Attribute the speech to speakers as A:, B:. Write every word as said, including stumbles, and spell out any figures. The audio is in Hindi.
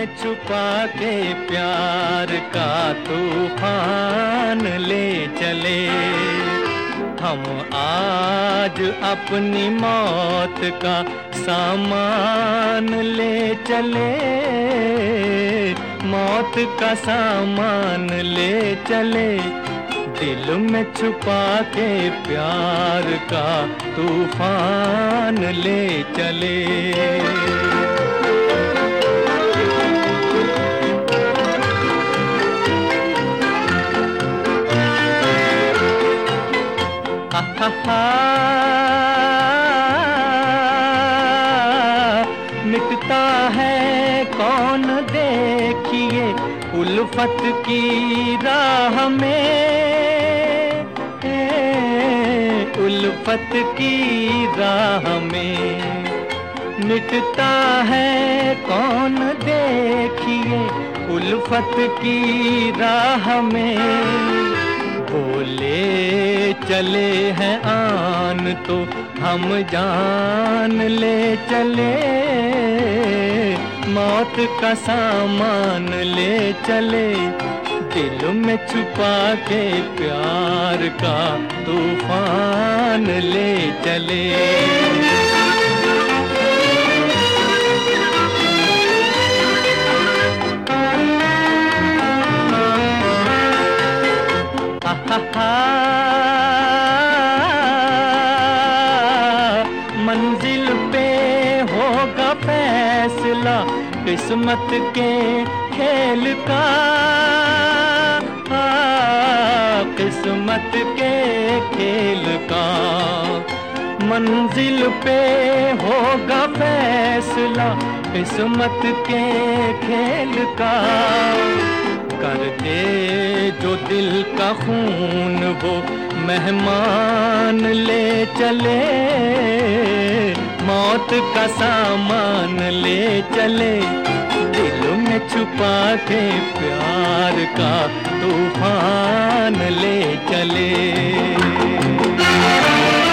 A: छुपा के प्यार का तूफान ले चले। हम आज अपनी मौत का सामान ले चले, मौत का सामान ले चले। दिल में छुपा के प्यार का तूफान ले चले। मिटता है कौन देखिए उल्फत की राह में, उल्फत की राह में। मिटता है कौन देखिए उल्फत की राह में। बोले चले हैं आन तो हम जान ले चले, मौत का सामान ले चले। दिल में छुपा के प्यार का तूफान ले चले। मंजिल पे होगा फैसला किस्मत के खेल का, किस्मत के खेल का। मंजिल पे होगा फैसला किस्मत के खेल का। कर दे जो दिल का खून वो मेहमान ले चले, मौत का सामान ले चले। दिल में छुपा के प्यार का तूफान ले चले।